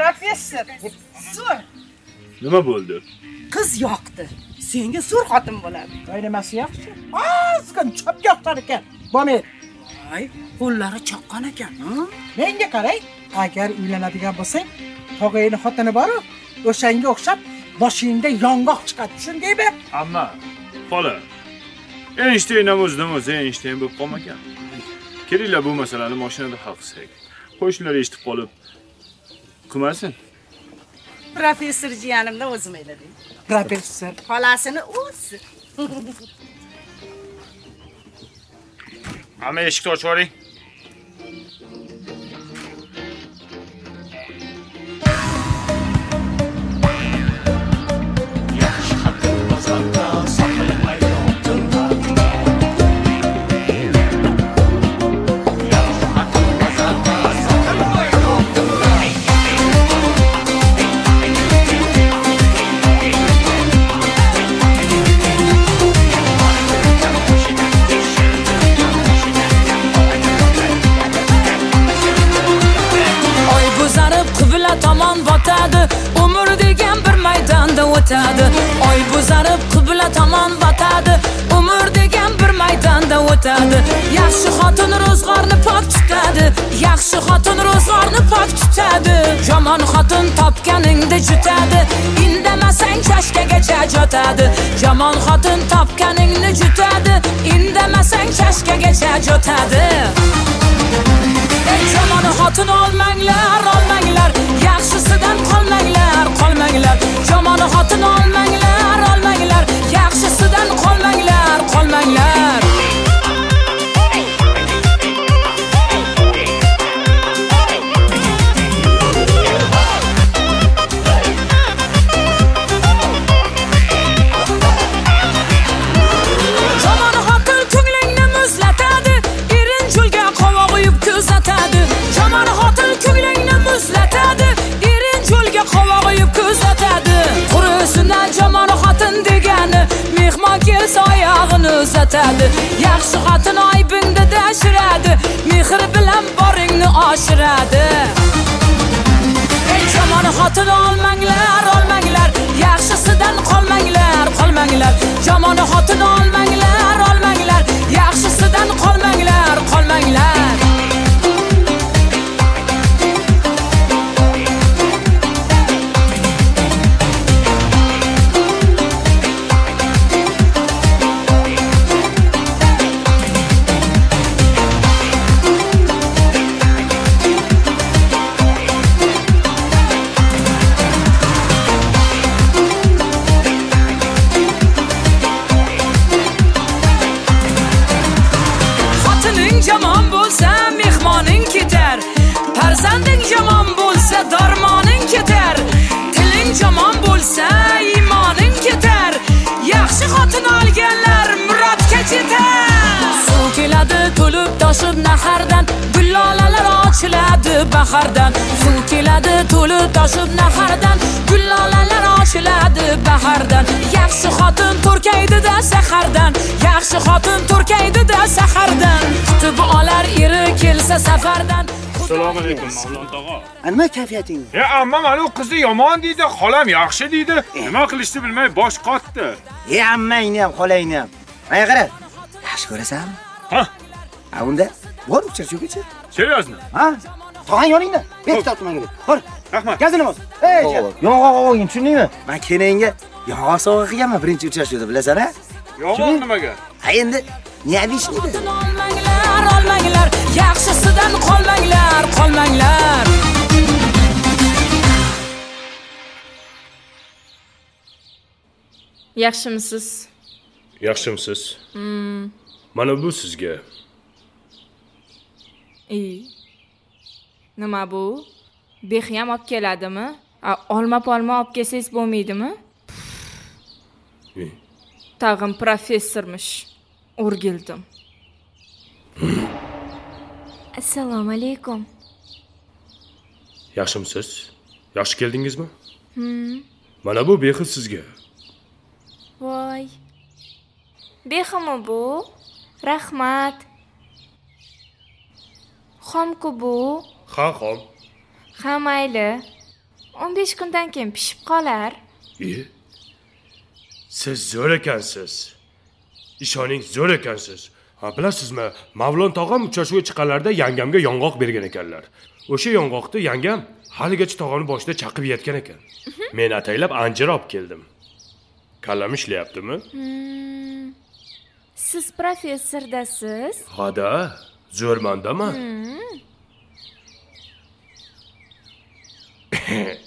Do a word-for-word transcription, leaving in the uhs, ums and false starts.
Professor, zo'r. Nima bo'ldi? Qiz yoqdi. Senga zo'r xotin bo'ladi. O'ynamasi yaxshi. Ozgina chopga yoqtar ekan. Bo'lmaydi. Ay, qo'llari chaqqan ekan, ha? Menga qarang, agar uylanadigan bo'lsang, tog'ayning xotini bor-ku, o'shanga o'xshab boshingda yong'oq chiqadi, tushundingmi? Amma, xola. Einsteyn o'zidan o'zi Einsteyn bo'lib qolmagan. Kelinglar bu masalani mashinada hal qilsak. Qo'shnilar eshitib qolib qilmasin. Professor jiyanimdan o'zim ayladim. Professor xolasini o'zi. Amma eshikni ochib oling. Tomon botadi, umr degan bir maydonda o'tadi. Oy bo'zarib qibla tomon botadi, umr degan bir maydonda o'tadi. Yaxshi xotin ro'zg'orni pok tutadi, yaxshi xotin ro'zg'orni pok tutadi. Yomon xotin topganingda jutadi, indamasang chashkagacha jotadi. Yomon xotin topganingni jutadi, indamasang chashkagacha jotadi. Ey yomon xotin olmanglar, olmanglar, yaxshisidan qolmanglar, qolmanglar. Yomon xotin olmanglar, olmanglar, yaxshisidan qolmanglar, qolmanglar. Yomon xotin ko'nglingni muzlatadi, erinchulga qovoq uyib kuzatadi. Yomon xotin ko'nglingni muzlatadi, erinchulga qovoq uyib kuzatadi. Qurisidan yomon xotin degani, mehmon kelsa oyog'ini uzatadi. Yaxshi xotin aybingni dashiradi, mehr bilan boringni oshiradi. Ey yomon xotin olmanglar, olmanglar, yaxshisidan qolmanglar, qolmanglar. Yomon xotin olmanglar, olmanglar, yaxshisidan qolmanglar, qolmanglar. Yomon bo'lsa mehmoning ketar, farzanding yomon bo'lsa darmoning ketar, tiling yomon bo'lsa iymoning ketar. Yaxshi xotin olganlar murodga yetar. Suv keladi to'lib toshib nahardan, gullolalar ochiladi bahardan. Suv keladi to'lib toshib nahardan, gullolalar ochiladi bahardan. Yaxshi xotin turkaydi-da sahardan, yaxshi xotin turkaydi-da sahardan. Kutib olar eri kelsa safardan. Assalomu alaykum Mavlon tog'a. Nima kayfiyating? Ya amma mana u qizni yomon deydi, xolam yaxshi deydi. Nima qilishni bilmay bosh qotdi. E ammangni ham, xolangni ham. Mana qara. Yaxshi ko'rasanmi? Ha. Ha unda bor uchirchugacha. Seriozmi? Ha? Tog'ang yoningda. Bet tortmanga bet. Bor. Rahmat. Gazini bos. Ey, yong'oq olgin, tushundingmi? Men kenayinga yong'oq sovg'a qilganman birinchi uchrashuvda, bilasan-a? Yong'oq nimaga? Ha endi niyabishni. Olmanglar, olmanglar, yaxshisidan qolmanglar, qolmanglar. Yaxshimisiz? Yaxshimisiz? Hmm. Mana bu sizga. Ey. Nima bu? Bexiyam olib keladimi? Olma-polma olib kelsangiz bo'lmaydimi? Ey. Tag'in professormish. O'rgildim. Assalomu alaykum. Yaxshimisiz? Yaxshi keldingizmi? Hmm. Mana bu bexi sizga. Voy. Beximi bu? Rahmat. Xomku bu? Ha, xom. Ha, mayli. o'n besh kundan keyin pishib qolar. E? Siz zo'r ekansiz. Ishoning zo'r ekansiz. Ha, bilasizmi, Mavlon tog'am uchrashuvga chiqqanlarida yangamga yong'oq bergan ekanlar. O'sha yong'oqni yangam haligacha tog'ani boshida chaqib yetgan ekan. Men ataylab anjir olib keldim. Kallam ishlayaptimi? Hmm. Siz professordasiz? Ha-da, zo'rmandaman. Hmm.